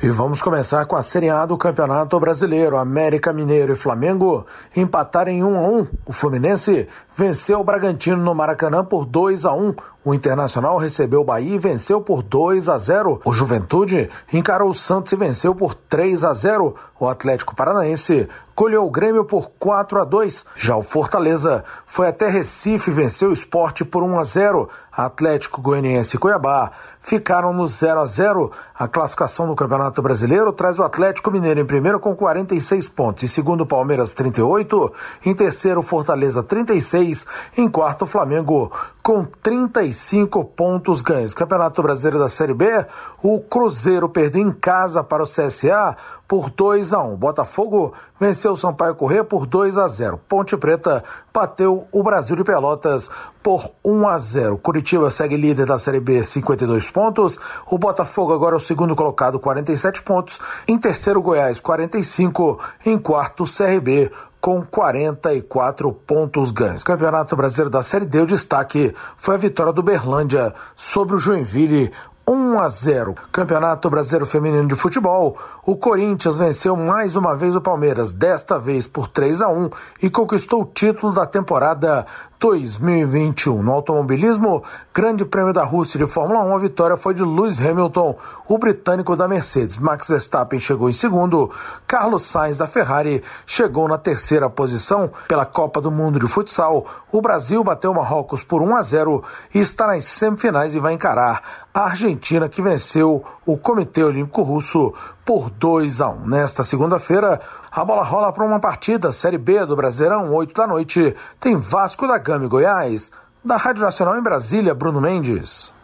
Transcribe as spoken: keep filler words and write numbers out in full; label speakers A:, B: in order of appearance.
A: E vamos começar com a Série A do Campeonato Brasileiro. América Mineiro e Flamengo empataram em um a um. O Fluminense venceu o Bragantino no Maracanã por dois a um. O Internacional recebeu o Bahia e venceu por dois a zero. O Juventude encarou o Santos e venceu por três a zero. O Atlético Paranaense colheu o Grêmio por quatro a dois. Já o Fortaleza foi até Recife e venceu o Sport por um a zero. Atlético Goianiense e Cuiabá ficaram no zero a zero. A classificação do Campeonato Brasileiro traz o Atlético Mineiro em primeiro com quarenta e seis pontos, em segundo Palmeiras trinta e oito, em terceiro Fortaleza trinta e seis, em quarto Flamengo com trinta e cinco pontos ganhos. Campeonato Brasileiro da Série B, o Cruzeiro perdeu em casa para o C S A por dois a um. Botafogo venceu o Sampaio Corrêa por dois a zero. Ponte Preta bateu o Brasil de Pelotas por um a zero. Curitiba segue líder da Série B, cinquenta e dois pontos. O Botafogo agora é o segundo colocado, quarenta e sete pontos. Em terceiro, Goiás, quarenta e cinco. Em quarto, C R B, com quarenta e quatro pontos ganhos. Campeonato Brasileiro da Série D, o destaque foi a vitória do Berlândia sobre o Joinville, um a zero. Campeonato Brasileiro Feminino de Futebol, o Corinthians venceu mais uma vez o Palmeiras, desta vez por três a um, e conquistou o título da temporada dois mil e vinte e um. No automobilismo, Grande Prêmio da Rússia de Fórmula um, a vitória foi de Lewis Hamilton, o britânico da Mercedes. Max Verstappen chegou em segundo, Carlos Sainz da Ferrari chegou na terceira posição. Pela Copa do Mundo de Futsal, o Brasil bateu o Marrocos por um a zero e está nas semifinais e vai encarar a Argentina, que venceu o Comitê Olímpico Russo por dois a um. Nesta segunda-feira, a bola rola para uma partida Série B do Brasileirão, oito da noite, tem Vasco da Gama e Goiás. Da Rádio Nacional em Brasília, Bruno Mendes.